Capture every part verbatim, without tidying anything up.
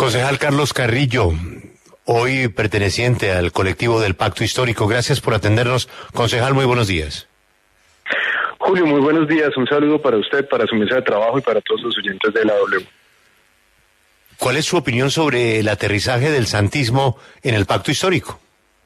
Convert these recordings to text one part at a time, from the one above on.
Concejal Carlos Carrillo, hoy perteneciente al colectivo del Pacto Histórico, gracias por atendernos. Concejal, muy buenos días. Julio, muy buenos días. Un saludo para usted, para su mesa de trabajo y para todos los oyentes de la W. ¿Cuál es su opinión sobre el aterrizaje del santismo en el Pacto Histórico?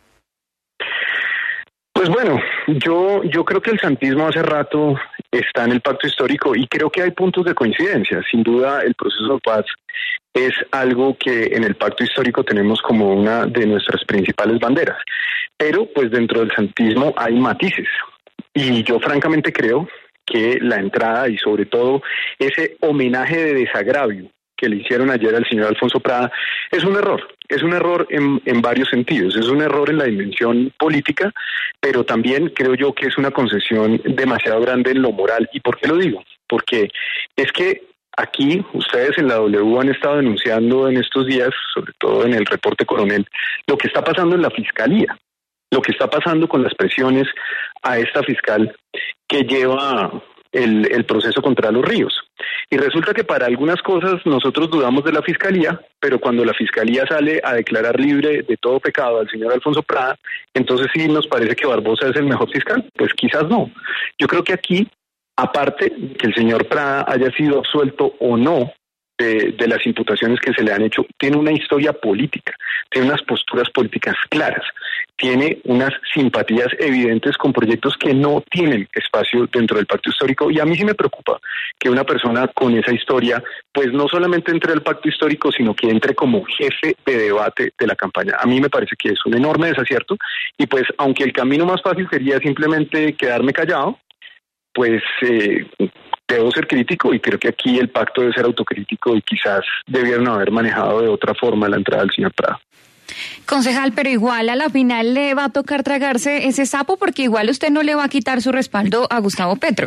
Pues bueno, yo yo creo que el santismo hace rato está en el Pacto Histórico y creo que hay puntos de coincidencia. Sin duda, el proceso de paz es algo que en el Pacto Histórico tenemos como una de nuestras principales banderas. Pero pues dentro del santismo hay matices. Y yo francamente creo que la entrada y sobre todo ese homenaje de desagravio que le hicieron ayer al señor Alfonso Prada es un error. Es un error en, en varios sentidos. Es un error en la dimensión política, pero también creo yo que es una concesión demasiado grande en lo moral. ¿Y por qué lo digo? Porque es que aquí ustedes en la W han estado denunciando en estos días, sobre todo en el reporte Coronel, lo que está pasando en la Fiscalía, lo que está pasando con las presiones a esta fiscal que lleva el, el proceso contra los Ríos. Y resulta que para algunas cosas nosotros dudamos de la Fiscalía, pero cuando la Fiscalía sale a declarar libre de todo pecado al señor Alfonso Prada, entonces sí nos parece que Barbosa es el mejor fiscal. Pues quizás no. Yo creo que aquí, aparte que el señor Prada haya sido absuelto o no de, de las imputaciones que se le han hecho, tiene una historia política, tiene unas posturas políticas claras, tiene unas simpatías evidentes con proyectos que no tienen espacio dentro del Pacto Histórico, y a mí sí me preocupa que una persona con esa historia, pues no solamente entre al Pacto Histórico, sino que entre como jefe de debate de la campaña. A mí me parece que es un enorme desacierto, y pues aunque el camino más fácil sería simplemente quedarme callado, pues eh, debo ser crítico, y creo que aquí el pacto debe ser autocrítico y quizás debieron haber manejado de otra forma la entrada del señor Prada. Concejal, pero igual a la final le va a tocar tragarse ese sapo, porque igual usted no le va a quitar su respaldo a Gustavo Petro.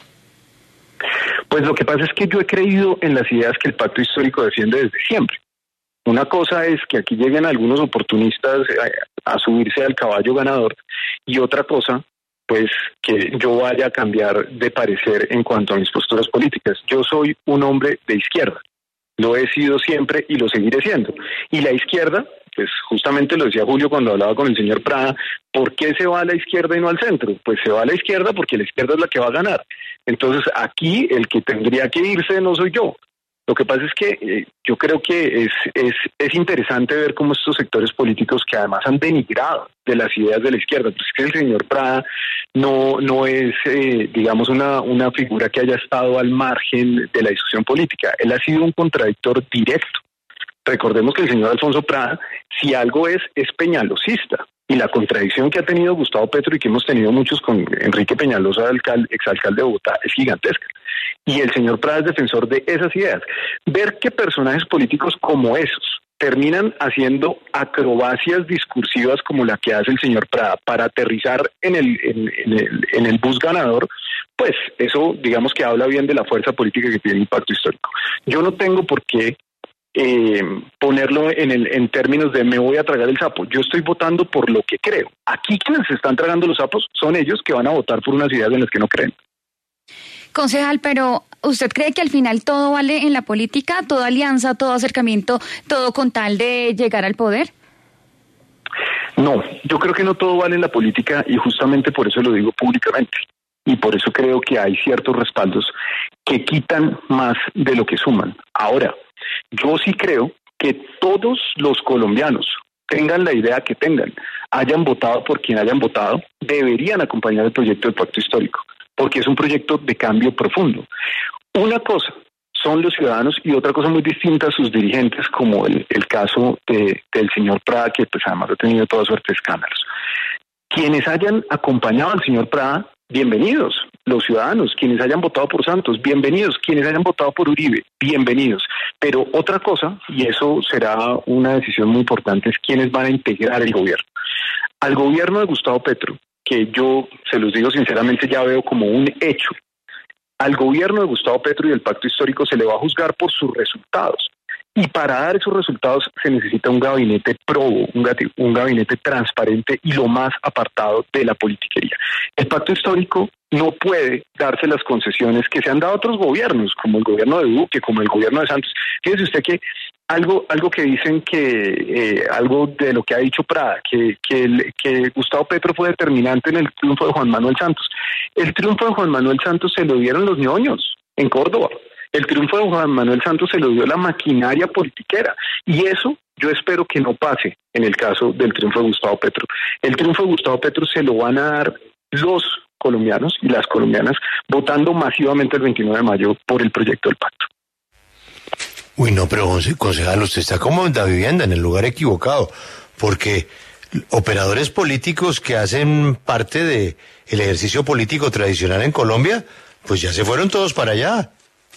Pues lo que pasa es que yo he creído en las ideas que el Pacto Histórico defiende desde siempre. Una cosa es que aquí lleguen algunos oportunistas a, a subirse al caballo ganador, y otra cosa, pues que yo vaya a cambiar de parecer en cuanto a mis posturas políticas. Yo soy un hombre de izquierda, lo he sido siempre y lo seguiré siendo. Y la izquierda, pues justamente lo decía Julio cuando hablaba con el señor Prada, ¿por qué se va a la izquierda y no al centro? Pues se va a la izquierda porque la izquierda es la que va a ganar. Entonces aquí el que tendría que irse no soy yo. Lo que pasa es que eh, yo creo que es, es, es interesante ver cómo estos sectores políticos, que además han denigrado de las ideas de la izquierda, pues es que el señor Prada no, no es, eh, digamos, una, una figura que haya estado al margen de la discusión política. Él ha sido un contradictor directo. Recordemos que el señor Alfonso Prada, si algo es, es peñalosista. Y la contradicción que ha tenido Gustavo Petro y que hemos tenido muchos con Enrique Peñalosa, alcalde, exalcalde de Bogotá, es gigantesca. Y el señor Prada es defensor de esas ideas. Ver que personajes políticos como esos terminan haciendo acrobacias discursivas como la que hace el señor Prada para aterrizar en el, en, en el, en el bus ganador, pues eso digamos que habla bien de la fuerza política que tiene el Pacto Histórico. Yo no tengo por qué Eh, ponerlo en, el, en términos de me voy a tragar el sapo. Yo estoy votando por lo que creo. Aquí quienes se están tragando los sapos son ellos, que van a votar por unas ideas en las que no creen. Concejal, pero ¿usted cree que al final todo vale en la política? ¿Toda alianza, todo acercamiento, todo con tal de llegar al poder? No, yo creo que no todo vale en la política, y justamente por eso lo digo públicamente. Y por eso creo que hay ciertos respaldos que quitan más de lo que suman. Ahora, yo sí creo que todos los colombianos, tengan la idea que tengan, hayan votado por quien hayan votado, deberían acompañar el proyecto del Pacto Histórico, porque es un proyecto de cambio profundo. Una cosa son los ciudadanos y otra cosa muy distinta sus dirigentes, como el, el caso de, del señor Prada, que pues además ha tenido toda suerte de escándalos. Quienes hayan acompañado al señor Prada, bienvenidos. Los ciudadanos, quienes hayan votado por Santos, bienvenidos. Quienes hayan votado por Uribe, bienvenidos. Pero otra cosa, y eso será una decisión muy importante, es quiénes van a integrar el gobierno. Al gobierno de Gustavo Petro, que yo se los digo sinceramente ya veo como un hecho, al gobierno de Gustavo Petro y del Pacto Histórico se le va a juzgar por sus resultados. Y para dar esos resultados se necesita un gabinete probo, un, un gabinete transparente y lo más apartado de la politiquería. El Pacto Histórico no puede darse las concesiones que se han dado a otros gobiernos, como el gobierno de Duque, como el gobierno de Santos. Fíjese usted que algo algo que dicen que, eh, algo de lo que ha dicho Prada, que, que, el, que Gustavo Petro fue determinante en el triunfo de Juan Manuel Santos. El triunfo de Juan Manuel Santos se lo dieron los ñoños en Córdoba. El triunfo de Juan Manuel Santos se lo dio la maquinaria politiquera. Y eso yo espero que no pase en el caso del triunfo de Gustavo Petro. El triunfo de Gustavo Petro se lo van a dar los colombianos y las colombianas votando masivamente el veintinueve de mayo por el proyecto del pacto. Uy, no, pero concejal, usted está como en la vivienda, en el lugar equivocado, porque operadores políticos que hacen parte de el ejercicio político tradicional en Colombia, pues ya se fueron todos para allá.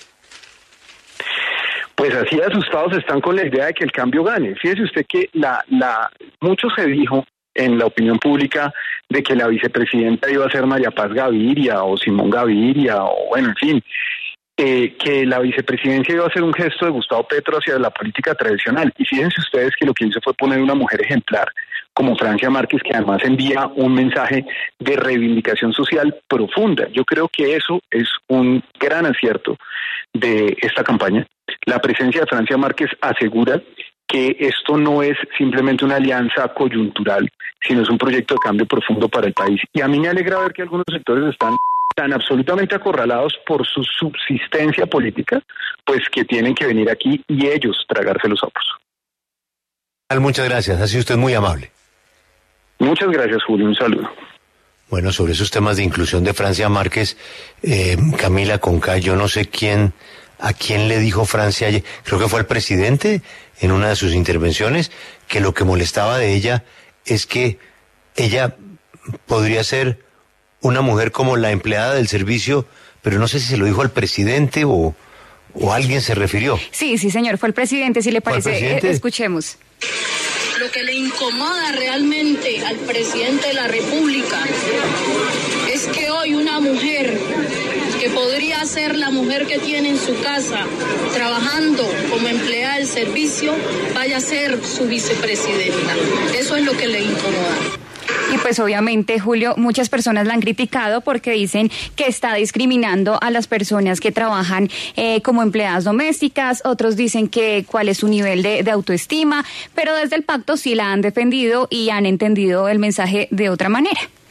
Pues así asustados están con la idea de que el cambio gane. Fíjese usted que la, la, mucho se dijo en la opinión pública de que la vicepresidenta iba a ser María Paz Gaviria o Simón Gaviria o bueno, en fin, eh, que la vicepresidencia iba a ser un gesto de Gustavo Petro hacia la política tradicional. Y fíjense ustedes que lo que hizo fue poner una mujer ejemplar como Francia Márquez, que además envía un mensaje de reivindicación social profunda. Yo creo que eso es un gran acierto de esta campaña. La presencia de Francia Márquez asegura que esto no es simplemente una alianza coyuntural, sino es un proyecto de cambio profundo para el país. Y a mí me alegra ver que algunos sectores están tan absolutamente acorralados por su subsistencia política, pues que tienen que venir aquí y ellos tragarse los sapos. Muchas gracias, ha sido usted muy amable. Muchas gracias, Julio, un saludo. Bueno, sobre esos temas de inclusión de Francia Márquez, eh, Camila Conca, yo no sé quién, a quién le dijo Francia, creo que fue al presidente en una de sus intervenciones, que lo que molestaba de ella es que ella podría ser una mujer como la empleada del servicio, pero no sé si se lo dijo al presidente o, o alguien se refirió. Sí, sí, señor, fue el presidente, si le parece, eh, escuchemos. Lo que le incomoda realmente al presidente de la República es que hoy una mujer que podría ser la mujer que tiene en su casa trabajando como empleada del servicio vaya a ser su vicepresidenta. Eso es lo que le incomoda. Y pues obviamente, Julio, muchas personas la han criticado porque dicen que está discriminando a las personas que trabajan eh, como empleadas domésticas, otros dicen que cuál es su nivel de, de autoestima, pero desde el pacto sí la han defendido y han entendido el mensaje de otra manera.